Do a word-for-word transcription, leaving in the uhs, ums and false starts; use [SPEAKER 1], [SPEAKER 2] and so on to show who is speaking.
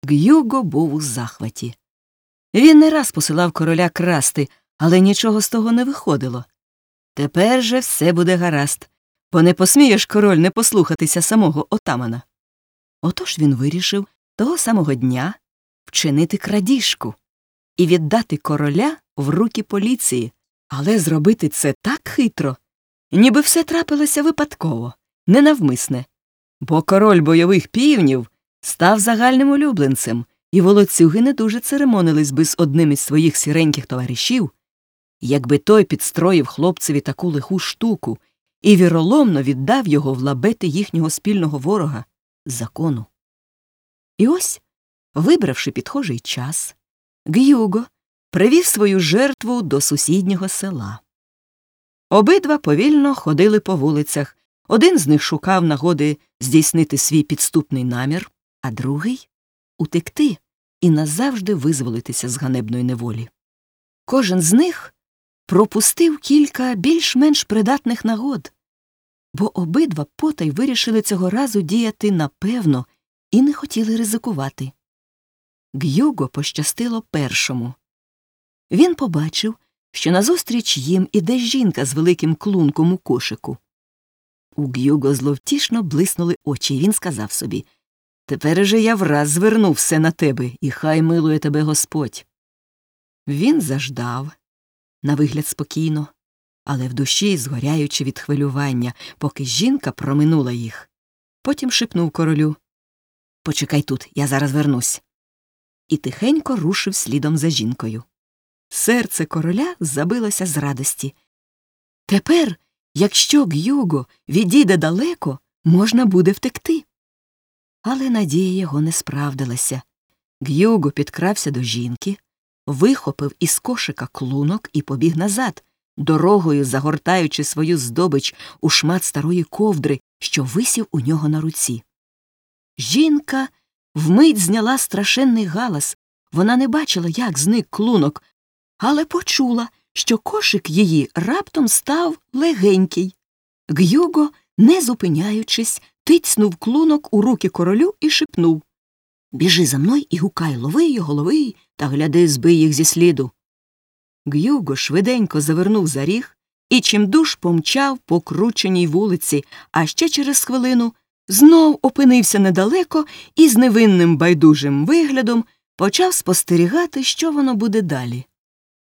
[SPEAKER 1] Г'юго був у захваті. Він не раз посилав короля красти, але нічого з того не виходило. Тепер же все буде гаразд, бо не посміє ж король не послухатися самого отамана. Отож він вирішив того самого дня вчинити крадіжку і віддати короля в руки поліції, але зробити це так хитро, ніби все трапилося випадково, ненавмисне, бо король бойових півнів став загальним улюбленцем, і волоцюги не дуже церемонились би з одним із своїх сіреньких товаришів, якби той підстроїв хлопцеві таку лиху штуку і віроломно віддав його в лабети їхнього спільного ворога – закону. І ось, вибравши підхожий час, Г'юго привів свою жертву до сусіднього села. Обидва повільно ходили по вулицях. Один з них шукав нагоди здійснити свій підступний намір, а другий – утекти і назавжди визволитися з ганебної неволі. Кожен з них пропустив кілька більш-менш придатних нагод, бо обидва потай вирішили цього разу діяти напевно і не хотіли ризикувати. Г'юго пощастило першому. Він побачив, що назустріч їм іде жінка з великим клунком у кошику. У Г'юго зловтішно блиснули очі, і він сказав собі: «Тепер же я враз зверну все на тебе, і хай милує тебе Господь». Він заждав, на вигляд спокійно, але в душі згоряючи від хвилювання, поки жінка проминула їх. Потім шепнув королю: «Почекай тут, я зараз вернусь». І тихенько рушив слідом за жінкою. Серце короля забилося з радості. Тепер, якщо Г'юго відійде далеко, можна буде втекти. Але надія його не справдилася. Г'юго підкрався до жінки, вихопив із кошика клунок і побіг назад, дорогою загортаючи свою здобич у шмат старої ковдри, що висів у нього на руці. Жінка вмить зняла страшенний галас. Вона не бачила, як зник клунок, але почула, що кошик її раптом став легенький. Г'юго, не зупиняючись, тицьнув клунок у руки королю і шепнув: «Біжи за мною і гукай: лови його, лови, та гляди, збий їх зі сліду». Г'юго швиденько завернув за ріг і чимдуж помчав по крученій вулиці, а ще через хвилину знов опинився недалеко і з невинним байдужим виглядом почав спостерігати, що воно буде далі.